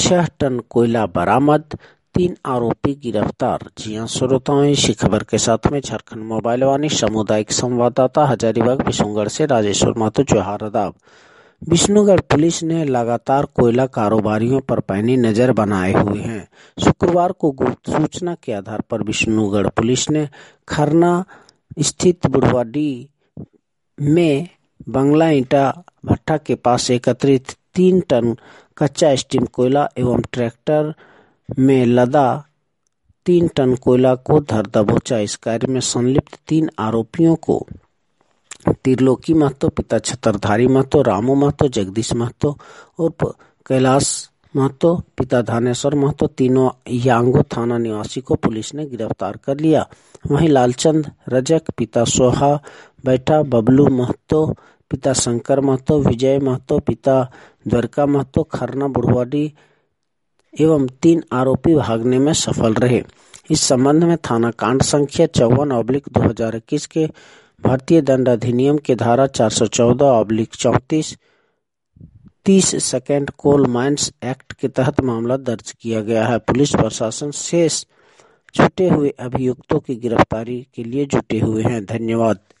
6 ton कोयला बरामद, 3 आरोपी गिरफ्तार। जी हां श्रोताओं, इसी खबर के साथ में झारखंड मोबाइल वाणी सामुदायिक संवाददाता हजारीबाग विष्णुगढ़ से राजेश्वर महतो जोहार आदाब। विष्णुगढ़ पुलिस ने लगातार कोयला कारोबारियों पर पैनी नजर बनाए हुए हैं। शुक्रवार को गुप्त सूचना के आधार पर विष्णुगढ़ पुलिस ने खरना स्थित बुढ़वाडी में बंगला ईंटा भट्टा के पास एकत्रित 3 टन कच्चा स्टीम कोयला एवं ट्रैक्टर में लदा 3 टन कोयला को धर दबोचा। इस कार्य में संलिप्त 3 आरोपियों को त्रिलोकी महतो, पिता छतरधारी महतो, रामू महतो, जगदीश महतो और कैलाश महतो, पिता धानेश्वर महतो, तीनों यांगो थाना निवासी को पुलिस ने गिरफ्तार कर लिया। वहीं लालचंद रजक, पिता सोहा बैठा, बबलू महतो, पिता शंकर महतो, विजय महतो, पिता द्वारका महतो, खरना बुढ़वाडी एवं 3 आरोपी भागने में सफल रहे। इस संबंध में थाना कांड संख्या 54/2021 के भारतीय दंड अधिनियम के धारा 414/34 30 सेकेंड कोल माइंस एक्ट के तहत मामला दर्ज किया गया है। पुलिस प्रशासन शेष छूटे हुए अभियुक्तों की गिरफ्तारी के लिए जुटे हुए हैं। धन्यवाद।